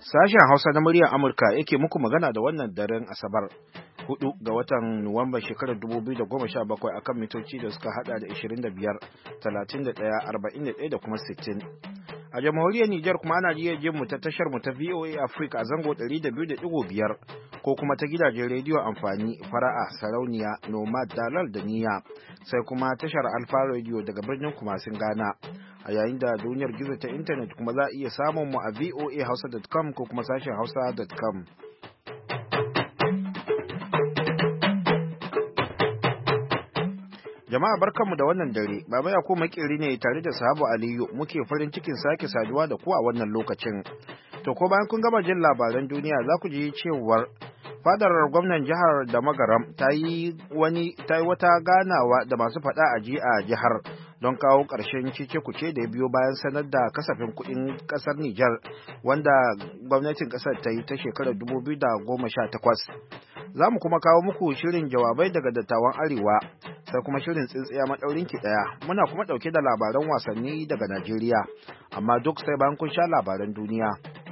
Sashen Hausa na muryar Amurka yake muku magana da wannan daren Asabar 4 ga watan Nuwamba shekarar 2017 akan mitoci da suka hada da 25, 31, 41 da kuma 60. A jamhuriyar Nijar kuma ana iya jin mu ta tashar mu ta VOA Africa a zango 200.5 ko kuma ta gidajen rediyo amfani Fara'a, Sarauniya, Nomad, Dalal da Niyya, sai kuma tashar Alfa Radio daga birnin Kumasin Ghana. A yayin da duniyar gizo ta intanet kuma za a iya samun mu a voahausa.com ko kuma sashen hausa.com. Jama'a barkanmu da wannan dare, Baba Yakubu Makeri ne tare da Sahabu Aliyu muke farin cikin sake saduwa da ku a wannan lokacin. To ko bayan kun gama jin labaran duniya za ku ji cewar fadar gwamnan jihar da Magaram ta yi wata ganawa da masu faɗa a ji a jihar don kawo ƙarshen cece-kuce da ya biyo bayan sanar da kasafin kuɗin ƙasar Nijar wanda gwamnatin ƙasar ta yi ta shekarar 2018. Za mu kuma kawo muku shirin jawabai daga dattawan Arewa, sai kuma shirin tsintsiya maɗaurin ki ɗaya. Muna kuma ɗauke da labaran wasanni daga Najeriya, amma duk sai bayan kun sha labaran duniya.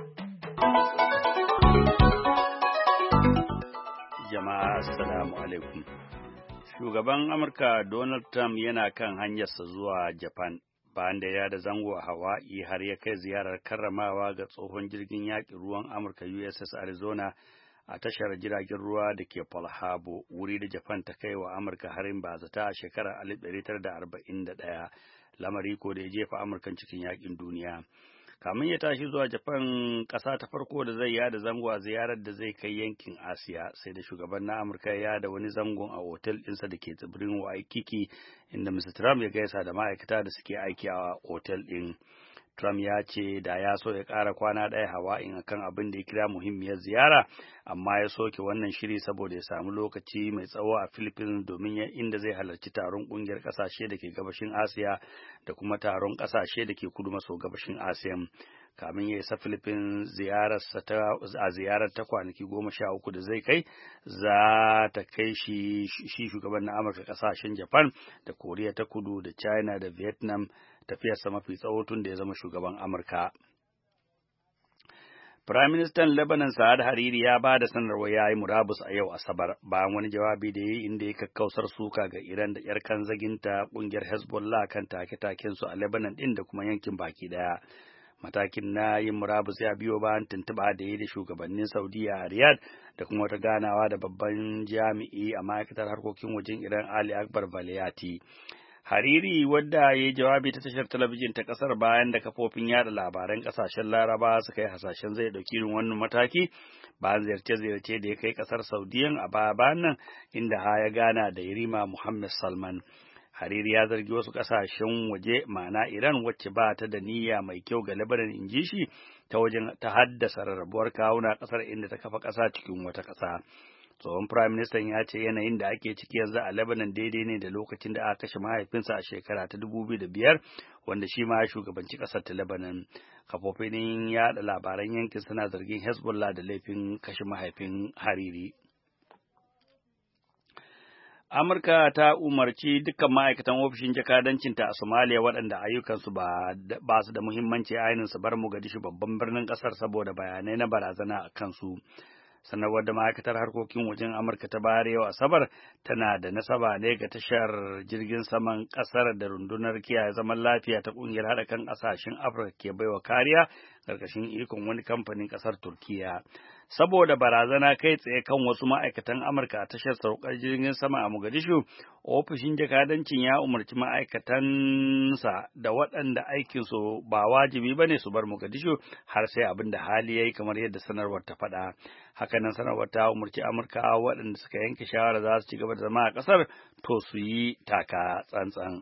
Jama'a assalamu alaikum. Shugaban Amurka Donald Trump yana kan hanyarsa zuwa Japan bayan da ya da zango a Hawaii har ya kai ziyarar karramawa ga tsohon jirgin yaƙin ruwan Amurka USS Arizona a tashar jiragen ruwa da ke Pearl Harbor, wuri da Japan ta kai wa Amurka harin bazata a shekarar 1941, lamari ko da ya jefa Amurkan cikin yaƙin duniya. Kamin ya tashi zuwa Japan, ƙasa ta farko da zai yada zango a ziyarar da zai kai yankin Asiya, sai da shugaban na Amurka ya yada wani zangon a otel ɗinsa da ke tsibirin Waikiki, inda Mr. Trump ya gaisa da ma'aikata da suke aiki a otel ɗin. Trump ya ce da ya so ya ƙara kwana ɗaya Hawa'in akan abin da ya kira muhimmiyar ziyara, amma ya soke wannan shiri saboda ya samu lokaci mai tsawo a Philippines domin inda zai halarci taron ƙungiyar ƙasashe da ke gabashin Asiya da kuma taron ƙasashe da ke kudu maso gabashin Asiya. Kamin ya isa Philippines a ziyarar ta kwanaki 13 da zai kai, za ta kai shi shugaban na Amurka ƙasashen Japan da Koriya ta Kudu da China da Vietnam, tafiyarsa mafi tsawo tun da ya zama shugaban Amurka. Firaministan Lebanon Sa'ad Hariri ya ba da sanarwa ya yi murabus a yau Asabar bayan wani jawabi da ya yi inda ya kakkausar suka ga Iran da ‘yar kanzaginta ƙungiyar Hezbollah kan take-takensu a Lebanon ɗin da kuma yankin baki ɗaya. Matakin na yin murabus ya biyo bayan tuntuɓa da ya da shugabannin Saudiya a Riyadh da kuma wata ganawa da babban jami'i a ma'aikatar harkokin wajen Iran Ali Akbar Velayati. Hariri, wadda ya yi jawabi ta tashar talabijin ta ƙasar bayan da kafofin yada labaran ƙasashen Laraba suka yi hasashen zai ɗauki irin wannan mataki bayan ziyarce-ziyarce da ya kai ƙasar Saudiyan a baya-bayan nan, inda ya gana da Yarima Muhammad Salman. Hariri ya zargi wasu ƙasashen waje, ma'ana Iran, wacce ba ta da niyya mai kyau ga Lebanon, in ji shi, ta haddasa rarrabuwar kawuna ƙasar inda ta kafa ƙasa cikin wata ƙasa. Tsohon Prime Minister ya ce yanayin da ake ciki yanzu a Lebanon daidai ne da lokacin da aka kashe mahaifinsa a shekara ta 2005, wanda shi ma ya shugabanci ƙasar ta Lebanon. Kafofin yaɗa labaran yankin suna zargin Hezbollah da laifin kashe mahaifin Hariri. Amurka ta umarci dukkan ma'aikatan ofishin jakadancinta a Somalia waɗanda ayyukansu ba su da muhimmanci ainihin su bar Mogadishu, babban birnin ƙasar, saboda bayanai na barazana a kansu. Sanarwar da ma'aikatar harkokin wajen Amurka ta bayar yau Asabar tana da nasaba ne ga tashar jirgin saman ƙasar da rundunar kiyaye zaman lafiya ta ƙungiyar haɗa kan ƙasashen Afirka ke baiwa kariya ƙarƙashin ikon wani kamfanin ƙasar Turkiya. Saboda barazana kai tsaye kan wasu ma'aikatan Amurka a tashar saukar jirgin sama a Mogadishu, ofishin jakadancin ya umarci ma'aikatansa da waɗanda aikinsu ba wajibi ba ne su bar Mogadishu har sai abin da hali ya yi, kamar yadda sanarwar ta faɗa. Hakanan sanarwar ta umarci Amurkawa waɗanda suka yanke shawara za su ci gaba da zama a ƙasar to su yi taka tsantsan.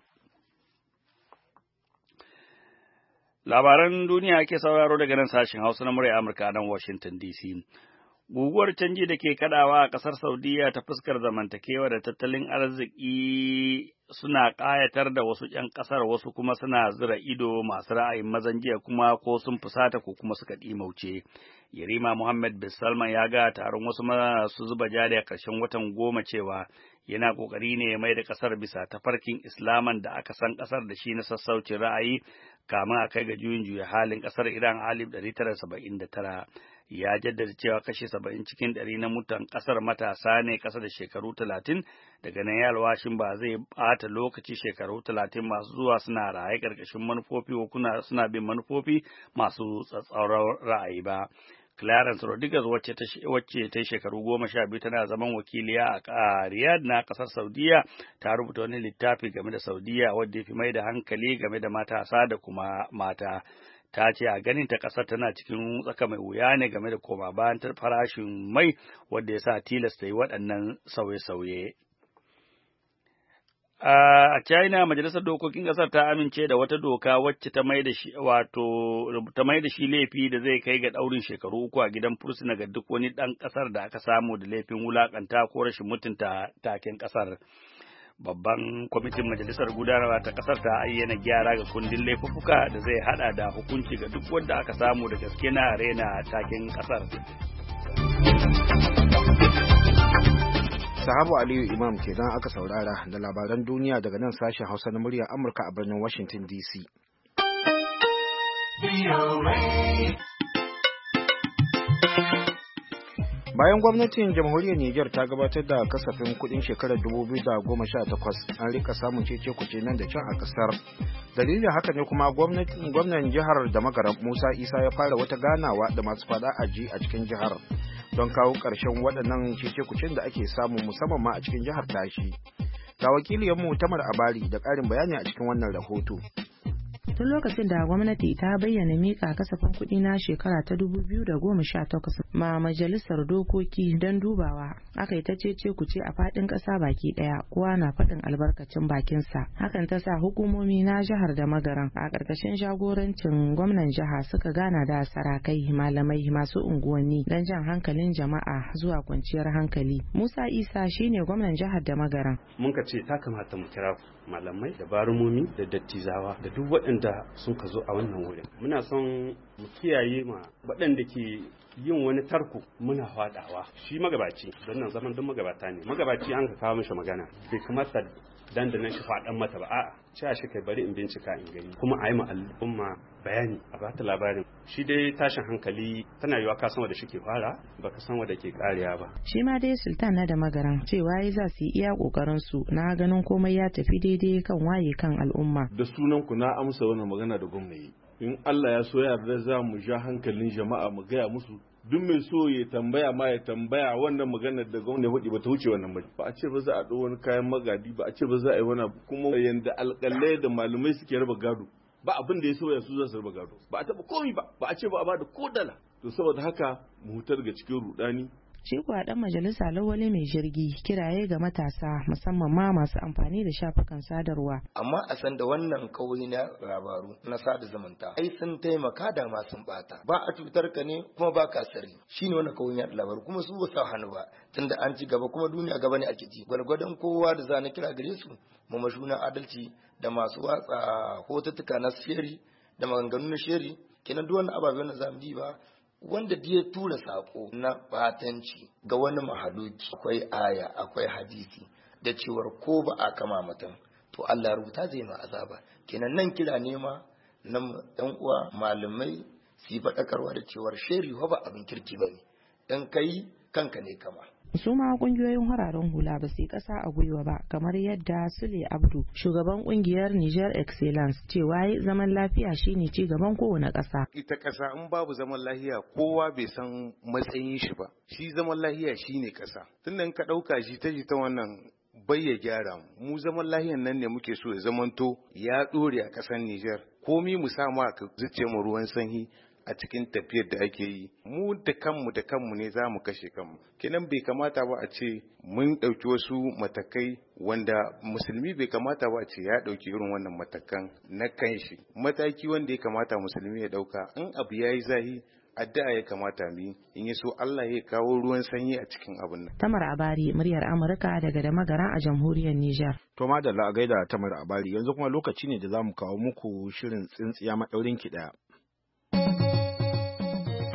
Labaran duniya ake sauraro daga nan sashen Hausa na murya Amurka nan Washington DC. Guguwar canji da ke kadawa a ƙasar Saudiya ta fuskar zamantakewa da tattalin arziki suna ƙayatar da wasu ‘yan ƙasar, wasu kuma suna zira ido masu ra'ayin mazan jiya, kuma ko sun fusata ko kuma suka ɗimauce. Yarima Muhammad bin Salman ya ga taron wasu masu zuba jari a ƙarshen watan goma cewa yana ƙoƙari ne ya mai da ƙasar bisa tafarkin Islaman da aka san ƙasar da shi na sassaucin ra'ayi kamin a kai ga juya halin ƙasar Iran a 1979. Ya jaddada cewa kashi 70 cikin 100 na mutan ƙasar matasa ne ƙasa da shekaru 30, daga nan ya alwashin ba zai ɓata lokaci shekaru 30 masu zuwa suna raye ƙarƙashin manufofi ko suna bin manufofi masu tsatsauran ra'ayi ba. Clarence Rodriguez wacce ta yi shekaru 12 tana zaman wakiliya a Riyadh na ƙasar Saudiya, ta rubuta wani littafi game da Saudiya wadda ya fi mai da hankali game da matasa da kuma mata. Ta ce a ganin ta ƙasar tana cikin tsaka mai wuya ne game da koma bayan farashin mai wadda ya sa tilasta yi waɗannan sauye-sauye. A China, Majalisar Dokokin Ƙasar ta amince da wata doka wacce ta mai da shi laifi da zai kai ga ɗaurin shekaru 3 a gidan fursuna ga duk wani ɗan ƙasar da aka samu da laifin wulaƙanta ko rashin mutunta taken ƙasar. Babban kwamitin Majalisar Gudanarwa ta ƙasar ta ayyana gyara ga kundin laifuffuka da zai haɗa da hukunci ga duk wanda aka samu da gaske na rena taken ƙasar. Sahabu Aliyu Imam kenan aka saurara da labaran duniya daga nan sashen Hausa na muryar Amurka a birnin Washington DC. Bayan gwamnatin jamhuriyar Nijar ta gabatar da kasafin kudin shekarar 2018, an rika samun cece-kuce nan da can a kasar. Dalilin haka ne kuma gwamnan jihar da Magaram Musa Isa ya fara wata ganawa da masu fada aji a cikin jihar don kawo ƙarshen waɗannan cece-kucen da ake samu musamman ma a cikin jihar tashi. Ga wakiliyarmu Tamar Abari da ƙarin bayani a cikin wannan rahoto. Tun lokacin da gwamnati ta bayyana mika kasafin kuɗi na shekara ta 2018 ma majalisar dokoki don dubawa, aka yi ta cece kuce a faɗin ƙasa baki ɗaya, kowa na faɗin albarkacin bakinsa. Hakan ta sa hukumomi na jihar da Magaran a ƙarƙashin jagorancin gwamnan jiha suka gana da sarakai, malamai, masu unguwanni don jan hankalin jama'a zuwa kwanciyar hankali. Musa Isa shine gwamnan jihar da Magaran. Mun ka ce ta kamata mu kira malamai da barumomi da dattizawa da duk waɗanda sun ka zo a wannan wurin. Muna son mu kiyaye ma waɗanda ke yin wani tarko muna faɗawa. Shi magabaci, don nan zaman duk magabata ne. Magabaci an ka kawo mishi magana, bai kamata dandanan shi faɗan mata ba. A'a, cewa shi kai bari in bincika in gani. Kuma a yi ma al'umma bayani a bata labarin. Shi dai tashin hankali tana yiwa ka san wanda shi ke fara, baka san wanda ke kariya ba. Shi ma dai Sultan na da Magaran cewa za su yi iya kokarin su na ganin komai ya tafi daidai kan waye kan al'umma. Da sunan ku na amsa wannan magana da gwamnati. In Allah ya so yarda za mu ja hankalin jama'a mu gaya musu duk mai so ya tambaya ma ya tambaya wannan maganar da gwamnati hudi ba ta wuce wannan ba a ce ba za a ɗau wani kayan magadi ba a ce ba za a yi wani kuma yanda alƙalai da malamai suke raba gado ba abin da ya sauya su za su raba gado ba a taɓa komi ba a ce ba a bada ko dala to saboda haka mu hutar ga cikin rudani. Shi kuwa dan majalisa Lawale mai jirgi kiraye ga matasa musamman ma masu amfani da shafukan sadarwa. Amma a san da wannan kauye na labaru na sada zumunta ai sun taimaka da masu bata. Ba a cutar ka ne kuma ba ka sirri. Shine wannan kauye na labaru kuma su ba sa hannu ba tunda an ci gaba kuma duniya gaba ne ake ci. Gwalgwadon kowa da zana kira gare su mu mashuna adalci da masu watsa hotutuka na sheri da maganganu na sheri kenan duk wannan ababen da zamu yi ba wanda ya tura sako na batanci ga wani mahaluki akwai aya akwai hadisi da cewar ko ba a kama mutum to Allah rubuta zai ma azaba kenan nan kira ne ma na ɗan uwa malamai su yi faɗakarwa da cewar sheri ba abin kirki bane dan kai kanka ne kama. Su ma kungiyoyin hararen hula ba su yi ƙasa a gwiwa ba kamar yadda Sule Abdu shugaban kungiyar Niger Excellence cewa zaman lafiya shine ci gaban kowane ƙasa. Ita ƙasa in babu zaman lafiya kowa bai san matsayin shi ba. Shi zaman lafiya shine ƙasa. Tunda in ka ɗauka shi ta wannan bai ya gyara mu zaman lahiyan nan ne muke so ya zamanto ya ɗore a ƙasar Niger. Komi mu sa ma ka zuce mu ruwan sanyi a cikin tafiyar da ake yi mu da kanmu ne za mu kashe kanmu kenan bai kamata ba a ce mun ɗauki wasu matakai wanda musulmi bai kamata ba a ce ya ɗauki irin wannan matakan na kanshi mataki wanda ya kamata musulmi ya ɗauka in abu ya yi zahi addu'a ya kamata mu in ya so Allah ya kawo ruwan sanyi a cikin abin nan. Tamar Abari muryar Amurka daga da Magaran a jamhuriyar Nijar. To madalla a gaida Tamar Abari yanzu kuma lokaci ne da za mu kawo muku shirin tsintsiya maɗaurin ki ɗaya.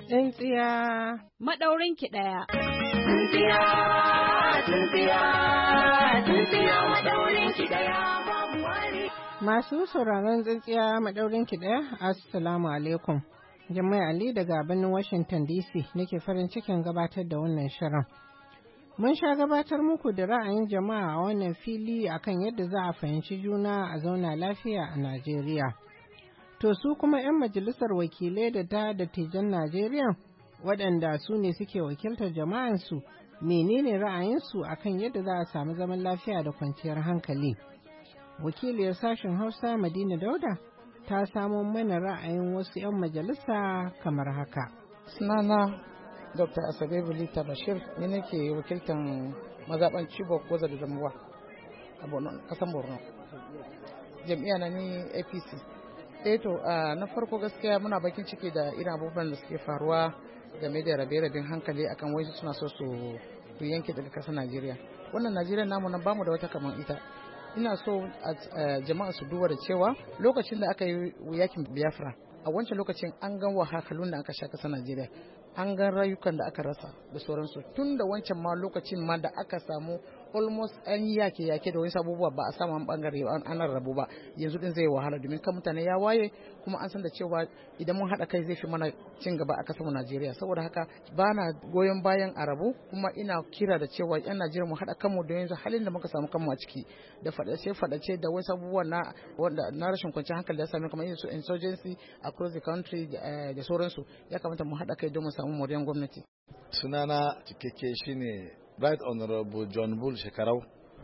Tsintsiya. Maɗaurin ki ɗaya. Tsintsiya, tsintsiya, tsintsiya maɗaurin ki ɗaya babu wani. Masu sauraron tsintsiya maɗaurin ki ɗaya, Assalamu alaikum. Jummai Ali daga birnin Washington DC nake farin cikin gabatar da wannan shirin. Mun sha gabatar muku da ra'ayin jama'a a wannan fili akan yadda za a fahimci juna a zauna lafiya a Najeriya. To su kuma 'yan majalisar wakilai da ta dattijan Najeriya waɗanda su ne suke wakiltar jama'ansu menene ra'ayinsu akan yadda za a samu zaman lafiya da kwanciyar hankali. Wakiliyar sashen Hausa Madina Dauda ta samo mana ra'ayin wasu 'yan majalisa kamar haka. Sunana Dr. Asabe Bulita Bashir, ni nake wakiltan mazaɓan Chibok Goza da Zambuwa a ƙasan Borno. Jam'iyya na ni APC. Na farko gaskiya muna bakin ciki da irin abubuwan da suke faruwa game da rabe-raben hankali akan wasu suna so su yanke daga ƙasar Najeriya. Wannan Najeriya namu nan bamu da wata kamar ita. Ina so jama'a su duba da cewa lokacin da aka yi yakin Biafra, a wancan lokacin an gan wahalhalun da aka sha ƙasar Najeriya, an gan rayukan da aka rasa da sauransu. Tun da wancan ma lokacin ma da aka samu almost an yi yake da wani abubuwa ba a samu an bangare an rabu ba, yanzu din zai wahala domin kan mutane ya waye kuma an san da cewa idan mun haɗa kai zai fi mana cin gaba a ƙasar Najeriya. Saboda haka ba na goyon bayan a rabu, kuma ina kira da cewa 'yan Najeriya mu haɗa kanmu don yanzu halin da muka samu kanmu a ciki da faɗace da wasu abubuwa na rashin kwanciyar hankali da ya sami kamar su insurgency across the country da sauransu. Ya kamata mu haɗa kai don mu samu moriyar gwamnati. Sunana cikakke shine Right Honorable John Bull Shekarau,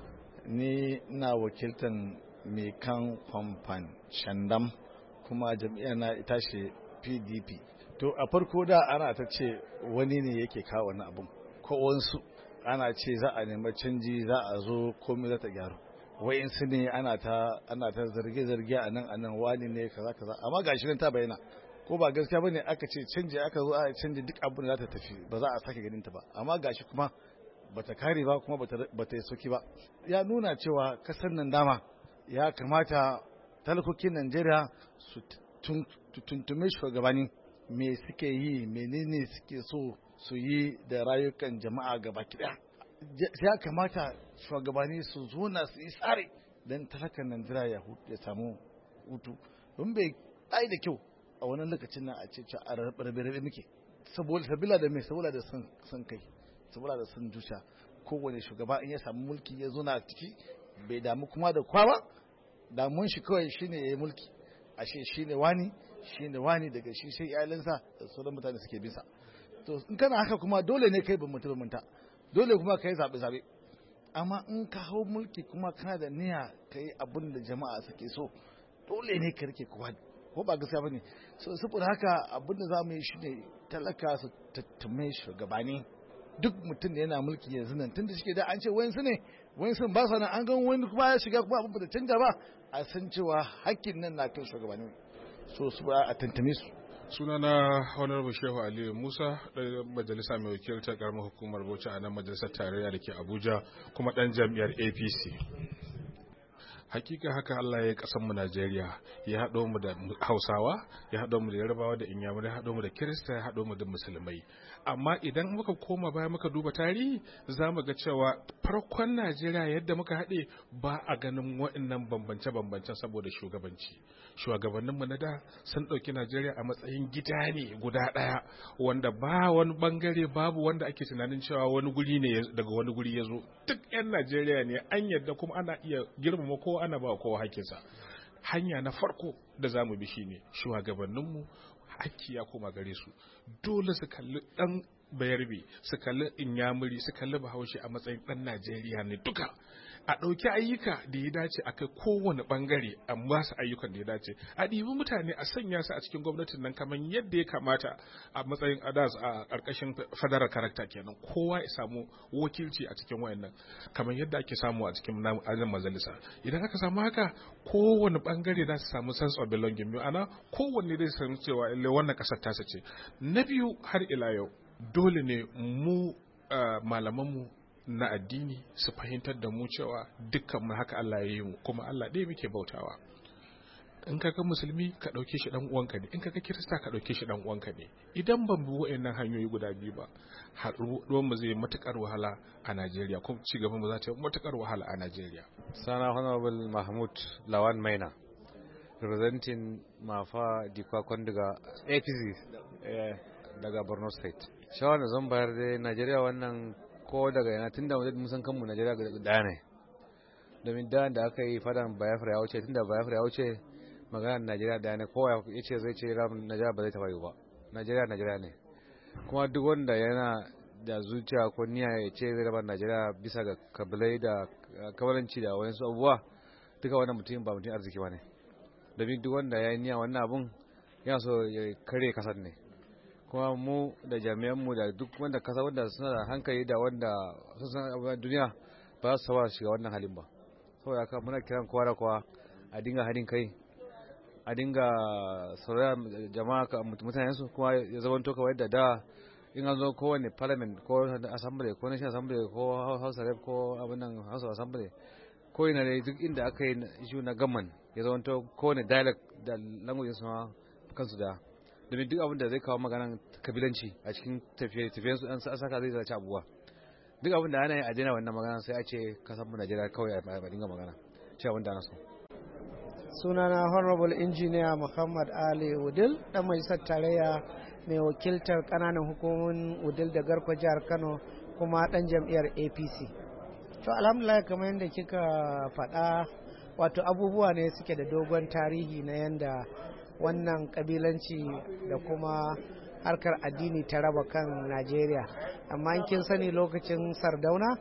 ni na wakiltan mai kan kwamfan Shandam, kuma jam'iyyar na ita ce PDP. To a farko da ana ta ce wani ne yake kawo wani abun, ko wansu ana ce za a nemi canji, za a zo komai za ta gyaru. Wa'insu ne ana ta zarge-zarge a nan wani ne kaza amma gashi nan ta bayyana. Ko ba gaskiya bane aka ce canji, aka zo a canji duk abin da za ta tafi ba za a sake ganin ta ba, amma gashi kuma bata kare ba kuma bata yi soki ba. Ya nuna cewa kasar nan dama ya kamata talakokin Najeriya su tuntume shugabanni me suke yi, menene suke so su yi da rayukan jama'a gaba ɗaya. Ya kamata shugabanni su zona su yi tsari don talakan Najeriya ya samu hutu. Don bai ai da kyau a wannan lokacin nan a ce a rabe muke saboda da mai saboda da son kai, saboda da sun dusa. Kowane shugaba in ya samu mulki ya zo na ciki bai damu kuma da kwawa, damun shi kawai shine ya yi mulki, ashe shine wani daga shi sai iyalinsa da sauran mutane suke bisa. To in kana haka kuma dole ne kai bambanta, dole kuma kai zabe. Amma in ka hau mulki kuma kana da niyya kai abin da jama'a suke so, dole ne ka rike kowa, ko ba gaskiya bane. So saboda haka abin da zamu yi shine talaka su tattume shugabanni. Duk mutum da yana mulki yanzu nan tunda shike da an ce wayansu ne wayansu ba sa nan, an gan wani kuma ya shiga kuma abin da canja ba, a san cewa hakkin nan na kai shugabanni, so su a tantame su. Sunana Honorable Shehu Aliyu Musa, ɗan majalisa mai wakiltar karamar hukumar Bauchi a nan majalisar tarayya da ke Abuja, kuma ɗan jam'iyyar APC. Hakika haka Allah ya yi ƙasar mu Najeriya, ya haɗo mu da Hausawa, ya haɗo mu da Yarbawa da Inyamurai, ya haɗo mu da Kirista, ya haɗo mu da Musulmai. Amma idan muka koma baya muka duba tarihi, za mu ga cewa farkon Najeriya yadda muka haɗe ba a ganin waɗannan bambance-bambancen saboda shugabanci. Shugabanninmu na da sun ɗauki Najeriya a matsayin gida ne guda ɗaya, wanda ba wani bangare, babu wanda ake tunanin cewa wani guri ne daga wani guri ya zo. Duk 'yan Najeriya ne, an yadda kuma ana iya girmama kowa, ana ba kowa hakkinsa. Hanya na farko da za mu bi shine shugabanninmu hakki ya koma gare su, dole su kalli ɗan bayarbe, su kalli inyamuri, su kalli bahaushe a matsayin ɗan Najeriya ne duka. A ɗauki ayyuka da ya dace a kai kowane ɓangare, a masu ayyukan da ya dace, a ɗibi mutane a sanya su a cikin gwamnatin nan kamar yadda ya kamata a matsayin adas a ƙarƙashin federal character kenan, kowa ya samu wakilci a cikin wayannan kamar yadda ake samu a cikin ajin majalisa. Idan aka samu haka, kowane ɓangare za su samu sense of belonging, ma'ana kowanne zai san cewa wannan ƙasar tasa ce. Na biyu, har ila yau dole ne mu malamanmu na addini su fahimtar da mu cewa dukkan mu haka Allah ya yi mu, kuma Allah ɗaya muke bautawa. in kaga musulmi ka ɗauke shi ɗan uwanka ne, in kaga kirista ka ɗauke shi ɗan uwanka ne. Idan ban bi wa'annan hanyoyi guda biyu ba, haɗuwar mu zai matukar wahala a Najeriya, kuma ci gaban mu za ta yi matukar wahala a Najeriya. Sana Honorable Mahmud Lawan Maina, representing Mafa Dikwa Kwandiga APC daga Borno State. Shawar da zan bayar da Najeriya wannan ko daga yana tunda mun san kanmu Najeriya da ne. Domin da aka yi fadan Biafra ya wuce, tunda Biafra ya wuce maganar Najeriya da ne, kowa ya ce zai ce Najeriya ba zai taba yi ba. Najeriya ne. Kuma duk wanda yana da zuciya ko niyya ya ce zai raba Najeriya bisa ga kabilai da kabalanci da wayansu abubuwa, duka wannan mutum ba mutum arziki ba ne. Domin duk wanda ya yi niyya wannan abun yana so ya kare kasar ne. Kuma mu da jami'anmu da duk wanda kasa wanda suna da hankali da wanda sun san abubuwan duniya ba su saba shiga wannan halin ba. Saboda haka muna kiran kowa da kowa a dinga haɗin kai, a dinga saurara jama'a mutanensu, kuma ya zama to kawai da in an zo kowane parliament ko assembly ko national assembly ko house rep ko abin nan house assembly ko ina ne, duk inda aka yi issue na gaman ya zama to kowane dialect da language su ma kansu da, domin duk abin da zai kawo maganan kabilanci a cikin tafiyen su an saka zai zaci abubuwa. Duk abin da ana yi a daina wannan magana sai a ce kasan mu Najeriya kawai a dinga magana shi abin da ana so. Sunana Honorable Engineer Muhammad Ali Udil, dan majalisar tarayya mai wakiltar kananan hukumomin Udil da Garko jihar Kano, kuma dan jam'iyyar APC. To alhamdulillah, kamar yadda kika faɗa, wato abubuwa ne suke da dogon tarihi na yanda wannan kabilanci da kuma harkar addini ta raba kan Najeriya. Amma in kin sani lokacin Sardauna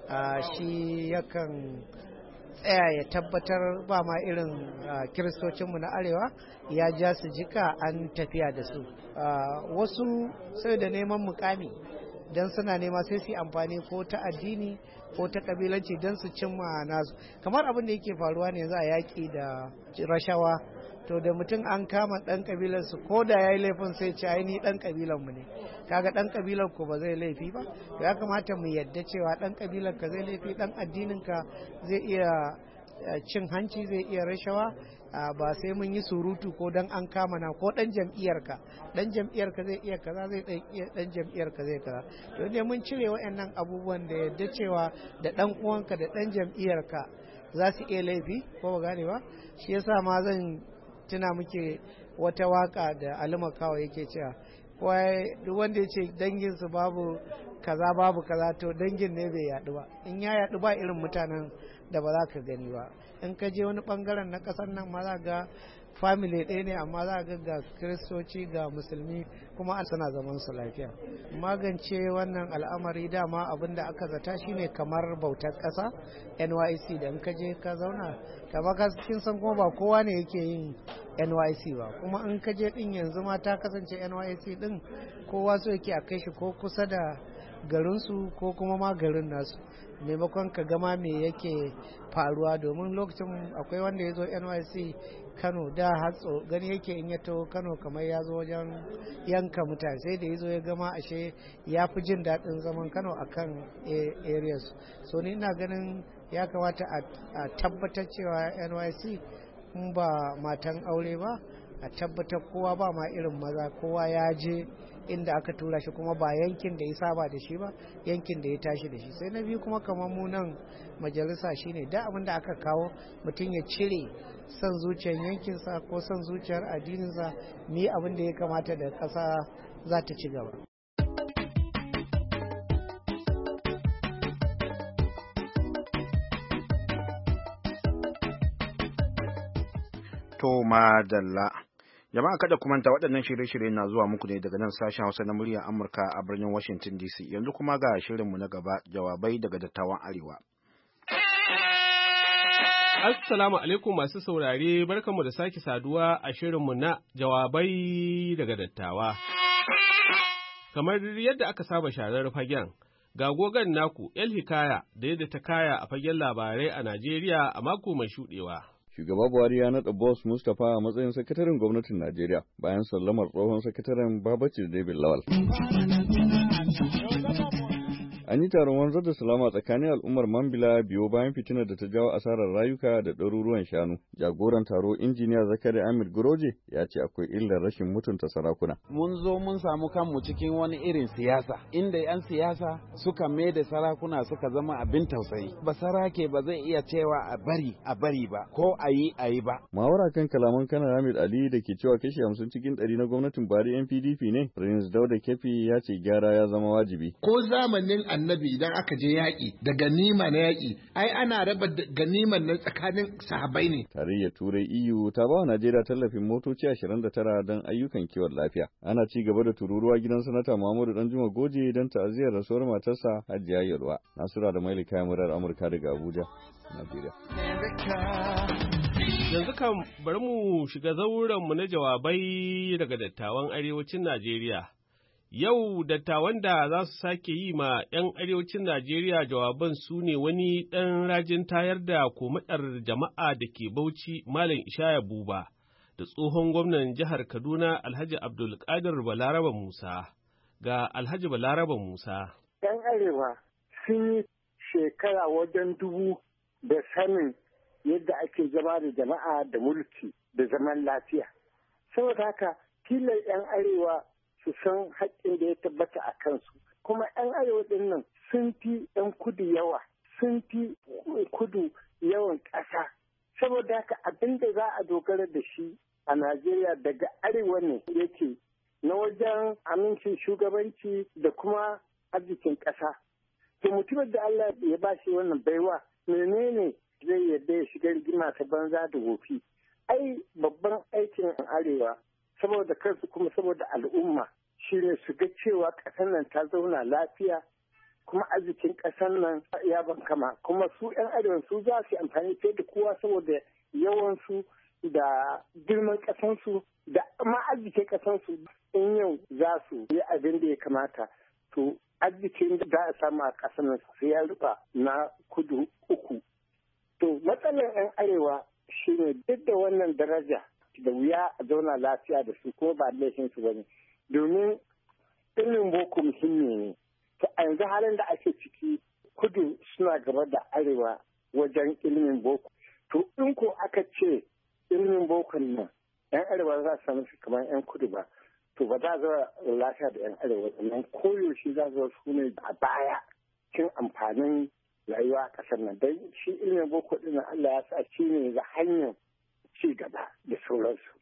shi yakan tsaya ya tabbatar ba ma irin kiristocinmu na arewa ya ja su jika an tafiya da su. Wasu sai da neman mukami don suna nema sai su amfani ko ta addini ko ta kabilanci don su cimma nasu, kamar abin da yake faruwa ne yanzu a yaƙi da rashawa. To da mutum an kama ɗan kabilarsu, ko da ya yi laifin sai ce ai ni ɗan kabilanmu ne, kaga ɗan kabilar ku ba zai laifi ba. Ya kamata mu yadda cewa ɗan kabilar ka zai laifi, ɗan addinin ka zai iya cin hanci, zai iya rashawa, ba sai mun yi surutu ko dan an kama na, ko ɗan jam'iyyarka zai iya kaza, zai iya ɗan jam'iyyarka zai kaza. To ne mun cire waɗannan abubuwan da yadda cewa da ɗan uwanka da ɗan jam'iyyarka za su iya laifi, ko ba gane ba. Shi yasa ma zan tuna muke wata waka da Alimakawa yake cewa wai duk wanda ya ce danginsu babu kaza to dangin ne bai yaɗu ba. In ya yaɗu ba irin mutanen da ba za ka gani ba. In ka je wani bangaren na ƙasar nan ma za ga family ɗaya ne, amma za ga kiristoci ga musulmi kuma suna zaman su lafiya. Magance wannan al'amari dama abin da aka zata shine kamar bautar ƙasa NYC, da in ka je ka zauna kama ka kin san kuma ba kowa ne yake yin NYC ba, kuma in ka je din yanzu ma ta kasance NYC din kowa so yake a kai shi ko kusa da garinsu ko kuma ma garin nasu, maimakon ka gama me yake faruwa. Domin lokacin akwai wanda ya zo NYC Kano da hatso gani yake in ya taho Kano kamar ya zo wajen yanka mutane, sai da ya zo ya gama ashe ya fi jin daɗin zaman Kano akan areas. So ni ina ganin ya kamata a tabbatar cewa NYC in ba matan aure ba, a tabbatar kowa ba ma irin maza, kowa ya je inda aka tura shi, kuma ba yankin da ya saba da shi ba, yankin da ya tashi da shi. Sai na biyu kuma kamar mu nan majalisa shine da abin da aka kawo mutum ya cire son zuciyar yankinsa ko son zuciyar addininsa, ni abin da ya kamata da ƙasa za ta ci gaba. To madalla. Jama'a kada ku manta waɗannan shirye-shirye na zuwa muku ne daga nan sashen Hausa na muryar Amurka a birnin Washington DC. Yanzu kuma ga shirinmu na gaba, jawabai daga dattawan Arewa. Assalamu alaikum masu saurare, barkanmu da sake saduwa a shirinmu na jawabai daga dattawa. Kamar yadda aka saba sharar fagen, ga gogon naku El Hikaya da yadda ta kaya a fagen labarai a Najeriya a mako mai shuɗewa. Shugaba Buhari ya naɗa Boss Mustapha a matsayin sakataren gwamnatin Najeriya bayan sallamar tsohon sakataren Babacir David Lawal. An yi taron wanzar da salama tsakanin al'ummar Mambila biyo bayan fitinar da ta jawo asarar rayuka da ɗaruruwan shanu. Jagoran taro injiniya Zakari Ahmed Guroje ya ce akwai illar rashin mutunta sarakuna. Mun zo mun samu kanmu cikin wani irin siyasa, inda 'yan siyasa suka mai da sarakuna suka zama abin tausayi. Basarake ba zai iya cewa a bari ba, ko a yi ba. Mawara kan kalaman Kanar Hamid Ali da ke cewa kashi 50 cikin 100 na gwamnatin Buhari NPDP ne, Prince Dauda Kefi ya ce gyara ya zama wajibi. Ko zamanin annabi idan aka je yaƙi da ganima na yaƙi, ai ana raba ganiman nan tsakanin sahabbai ne. Tarayyar Turai EU ta ba wa Najeriya tallafin motoci 29 don ayyukan kiwon lafiya. Ana ci gaba da tururuwa gidan sanata Muhammadu Danjuma Goje don ta'aziyar rasuwar matarsa Hajiya Yalwa. Nasura da Maili kayan murar Amurka daga Abuja, Najeriya. Yanzu kan bari mu shiga zaurenmu na jawabai daga dattawan arewacin Najeriya. Yau dattawan da za su sake yi ma 'yan arewacin Najeriya jawaban su ne wani ɗan rajin tayar da komatsar jama'a da ke Bauchi Malam Ishaya Buba da tsohon gwamnan jihar Kaduna Alhaji Abdulkadir Balaraba Musa. Ga Alhaji Balaraba Musa. 'Yan arewa sun yi shekara wajen 1000 da sanin yadda ake zama da jama'a da mulki da zaman lafiya. Saboda haka tilar 'yan arewa su san haƙƙin da ya tabbata a kansu. Kuma 'yan arewa ɗin nan sun fi 'yan kudu yawa, sun fi kudu yawan ƙasa. Saboda haka abin da za a dogara da shi a Najeriya daga arewa ne yake na wajen amincin shugabanci da kuma arzikin ƙasa. To mutumin da Allah ya ba shi wannan baiwa menene zai yarda ya shiga rigima ta banza da wofi. Ai babban aikin arewa saboda kansu kuma saboda al'umma shi ne su ga cewa ƙasar nan ta zauna lafiya kuma arzikin ƙasar nan ya bankama kuma su 'yan arewa su za su yi amfani fiye da kowa saboda yawansu da girman ƙasansu da ma arzikin ƙasansu in yau za su yi abin da ya kamata to arzikin da za a samu a ƙasar nan sai ya rufa na kudu uku. To matsalar 'yan arewa shi ne duk da wannan daraja da wuya a zauna lafiya da su ko ba laifin su bane domin ilimin boko muhimmi ne to a yanzu halin da ake ciki kudu suna gaba da arewa wajen ilimin boko to in ko aka ce ilimin bokon nan yan arewa za su samu kamar yan kudu ba to ba za a zama lafiya da yan arewa sannan koyaushe za su su ne a baya cin amfanin rayuwa a ƙasar nan don shi ilimin boko ɗin Allah ya sa shi ne ga hanyar ci gaba da sauransu.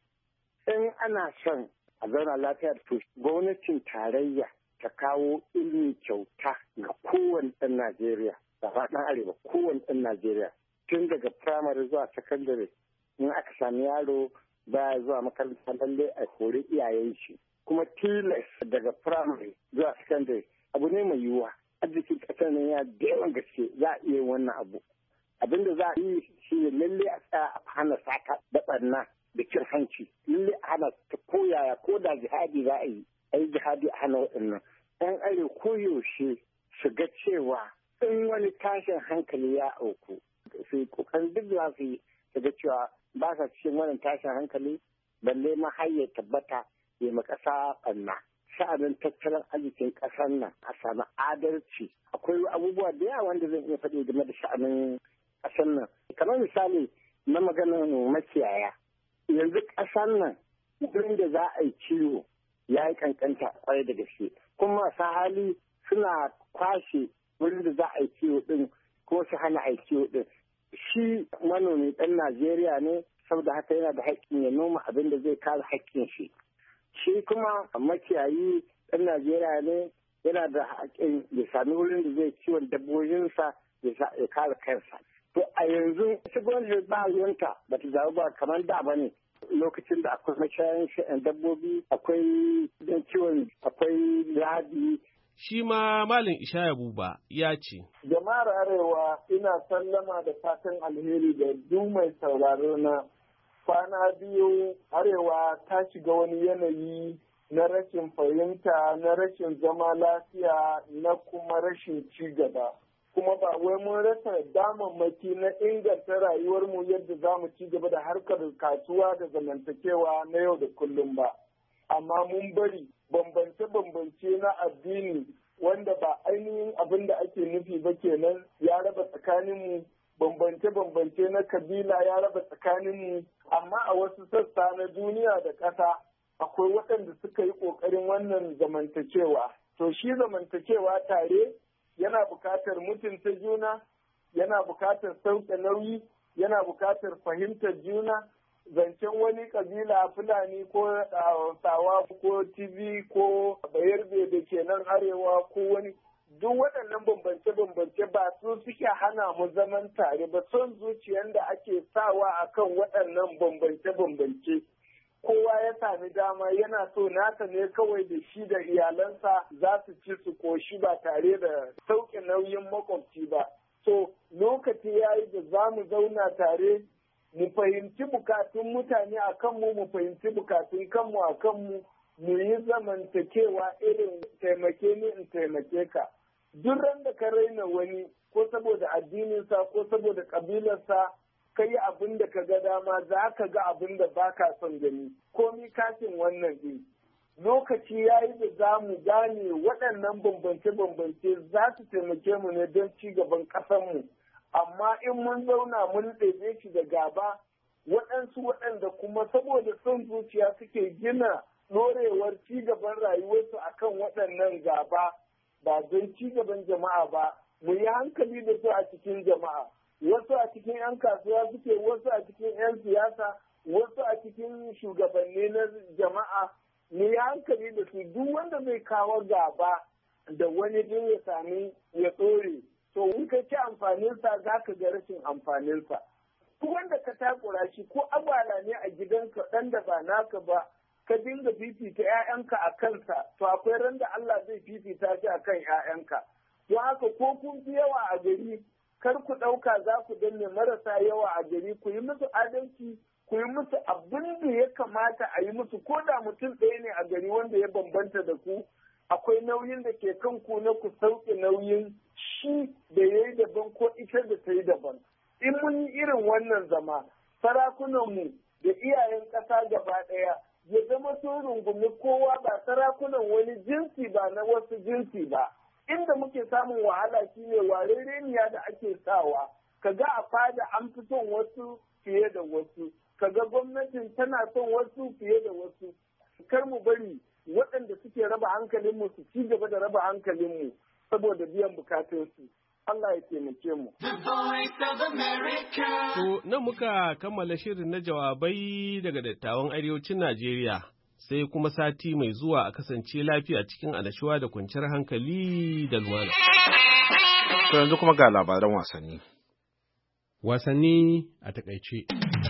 In ana son a zauna lafiya da to gwamnatin tarayya ta kawo ilimi kyauta ga kowane ɗan Najeriya, da ɗan arewa kowane ɗan Najeriya tun daga firamare zuwa sakandare in aka sami yaro baya zuwa makaranta lalle a kori iyayen shi kuma tilas daga firamare zuwa sakandare abu ne mai yiwuwa arzikin ƙasar nan ya da yawan gaske za a iya wannan abu. Abinda za a yi shi ne lalle a tsaya a hana saka da ɓarna da cin hanci lalle a hana ta koyaya ko da jihadi za a yi jihadi a hana waɗannan ɗan arewa koyaushe su ga cewa in wani tashin hankali ya auku su yi kokarin duk za su yi su ga cewa ba sa cikin wannan tashin hankali balle ma har ya tabbata ya ma ƙasa ɓarna. Sha'anin tattalin arzikin ƙasar nan a sami adalci akwai abubuwa da yawa wanda zan iya faɗi game da sha'anin ƙasar nan kamar misali na maganar makiyaya yanzu ƙasar nan wurin da za a yi kiwo ya yi kankanta kwarai da gaske kuma masu hali suna kwashe wurin da za a yi kiwo ɗin ko su hana a yi kiwo ɗin shi manomi ɗan Najeriya ne saboda haka yana da haƙƙin ya noma abin da zai kare haƙƙin shi shi kuma makiyayi ɗan Najeriya ne yana da haƙƙin ya sami wurin da zai kiwon dabbobinsa ya kare kansa. To a yanzu ita gwamnati ba ruwanta ba ta zaɓi ba kamar da ba ne lokacin da akwai mashayan dabbobi akwai don kiwon akwai ladi. Shi ma Malam Ishaya Buba ya ce. Jama'ar Arewa ina sallama da fatan alheri da duk mai sauraro na kwana biyu Arewa ta shiga wani yanayi na rashin fahimta na rashin zama lafiya na kuma rashin ci gaba. Kuma ba wai mun rasa damammaki na inganta rayuwarmu yadda za mu ci gaba da harkar kasuwa da zamantakewa na yau da kullum ba. Amma mun bari bambance-bambance na addini wanda ba ainihin abin da ake nufi ba kenan, ya raba tsakaninmu, bambance-bambance na kabila ya raba tsakaninmu, amma a wasu sassa na duniya da ƙasa akwai waɗanda suka yi ƙoƙarin wannan zamantakewa. To shi zamantakewa tare yana buƙatar mutunta juna, yana buƙatar sauke nauyi, yana buƙatar fahimtar juna. Zancen wani kabila Fulani ko Hausawa ko TV ko Bayarbe da ke nan arewa ko wani, duk waɗannan bambance-bambance ba su suke hana mu zaman tare ba, son zuciyar da ake sawa akan waɗannan bambance-bambance. Kowa ya sami dama yana so nasa ne kawai da shi da iyalansa za su ci su koshi ba tare da sauke nauyin makwabci ba. So lokaci ya yi da za mu zauna tare, mu fahimci bukatun mutane a kanmu, mu fahimci bukatun kanmu a kanmu, mu yi zamantakewa irin taimake ni in taimake ka. Duk ran da ka raina wani ko saboda addininsa ko saboda kabilarsa, ka yi abin da ka ga dama, za ka ga abin da ba ka son gani. Komi kashin wannan ɗin. Lokaci ya yi da za mu gane waɗannan bambance-bambance za su taimake mu ne don ci gaban ƙasarmu. Amma in mun zauna mun ɗebe shi da gaba, waɗansu waɗanda kuma saboda son zuciya suke gina ɗorewar ci gaban rayuwarsu akan waɗannan gaba, ba don ci gaban jama'a ba, mu yi hankali da su a cikin jama'a. Wasu a cikin 'yan kasuwa suke, wasu a cikin 'yan siyasa, wasu a cikin shugabanni na jama'a. Mu yi hankali da su, duk wanda zai kawo gaba da wani din ya sami ya tsore. To in ka ci amfaninsa za ka ga rashin amfaninsa. Duk wanda ka takura shi ko abala ne a gidanka ɗan da ba naka ba, ka dinga fifita 'ya'yanka a kansa, to akwai ran da Allah zai fifita shi a kan 'ya'yanka. Don haka ko kun fi yawa a gari, kar ku ɗauka za ku danne marasa yawa a gari, ku yi musu adalci, ku yi musu abin da ya kamata a yi musu, ko da mutum ɗaya ne a gari wanda ya bambanta da ku, akwai nauyin da ke kanku na ku sauke nauyin shi da ya yi daban ko ita da ta yi daban. In mun yi irin wannan zama, sarakunanmu da iyayen ƙasa gaba ɗaya ya zama sun rungumi kowa ba sarakunan wani jinsi ba na wasu jinsi ba. Inda muke samun wahala shine warereniya da ake sawa, kaga a fada an fi son wasu fiye da wasu, kaga gwamnatin tana son wasu fiye da wasu. Kar mu bari waɗanda suke raba hankalinmu su ci gaba da raba hankalinmu saboda biyan bukatunsu. Allah ya taimake mu. To, nan muka kammala shirin na jawabai daga dattawan arewacin Najeriya. Sai kuma sati mai zuwa a kasance lafiya cikin annashuwa da kwanciyar hankali da lumana. To yanzu kuma ga labaran wasanni. Wasanni a takaice.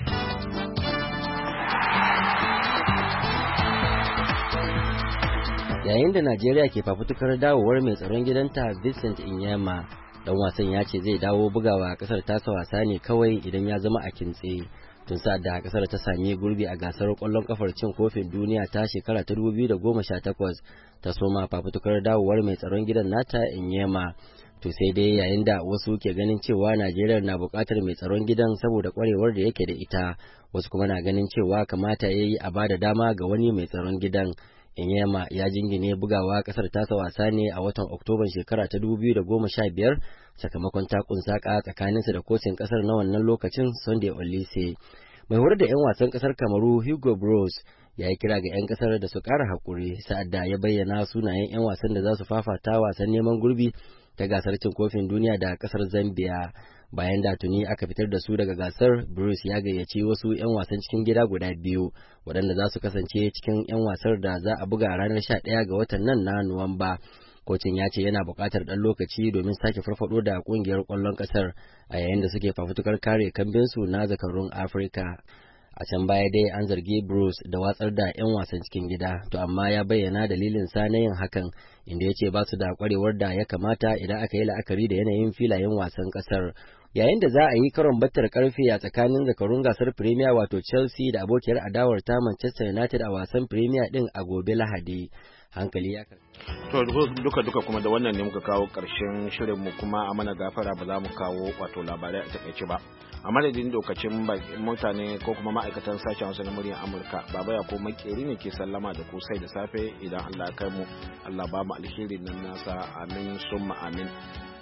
Yayin da Najeriya ke fafutukar dawowar mai tsaron gidanta Vincent Inyema, dan wasan ya ce zai dawo bugawa a kasar tasa wasa ne kawai idan ya zama a kintse. Tun sa'ad da kasar ta sami gurbi a gasar kwallon kafar cin kofin duniya ta shekara ta 2018 ta soma fafutukar dawowar mai tsaron gidan nata Inyema. To sai dai yayin da wasu ke ganin cewa Najeriya na buƙatar mai tsaron gidan saboda kwarewar da yake da ita, wasu kuma na ganin cewa kamata yayi a bada dama ga wani mai tsaron gidan. Inyema ya jingine bugawa kasar tasa wasa ne a watan Oktoban shekara ta 2015 sakamakon takun saka tsakaninsa da kocin kasar na wannan lokacin Sunday Olise. Mai horar da 'yan wasan kasar Kamaru Hugo Bros ya yi kira ga 'yan kasar da su ƙara haƙuri sa'ad da ya bayyana sunayen 'yan wasan da za su fafata wasan neman gurbi ta gasar cin kofin duniya da kasar Zambia. Bayan da tuni aka fitar da su daga gasar, Bruce ya gayyaci wasu 'yan wasan cikin gida guda biyu waɗanda za su kasance cikin 'yan wasar da za a buga ranar 11 ga watan nan na Nuwamba. Kocin ya ce yana buƙatar ɗan lokaci domin sake farfaɗo da ƙungiyar ƙwallon ƙasar a yayin da suke fafutukar kare kambinsu na zakarun Afirka. A can baya dai an zargi Bruce da watsar da 'yan wasan cikin gida, to amma ya bayyana dalilin sa na yin hakan, inda ya ce ba su da kwarewar da ya kamata idan aka yi la'akari da yanayin filayen wasan ƙasar. Yayin da za a yi karon battar karfe a tsakanin zakarun gasar Premier wato Chelsea da abokiyar adawar ta Manchester United a wasan Premier din a gobe Lahadi. hankali ya to duka kuma da wannan ne muka kawo karshen shirin mu kuma a mana gafara ba za mu kawo wato labarai a takaice ba a madadin dokacin mutane ko kuma ma'aikatan sashen Hausa na muryar Amurka baba ya ko makeri ne ke sallama da ku sai da safe idan Allah ya kai mu Allah ba mu alheri nan nasa amin summa amin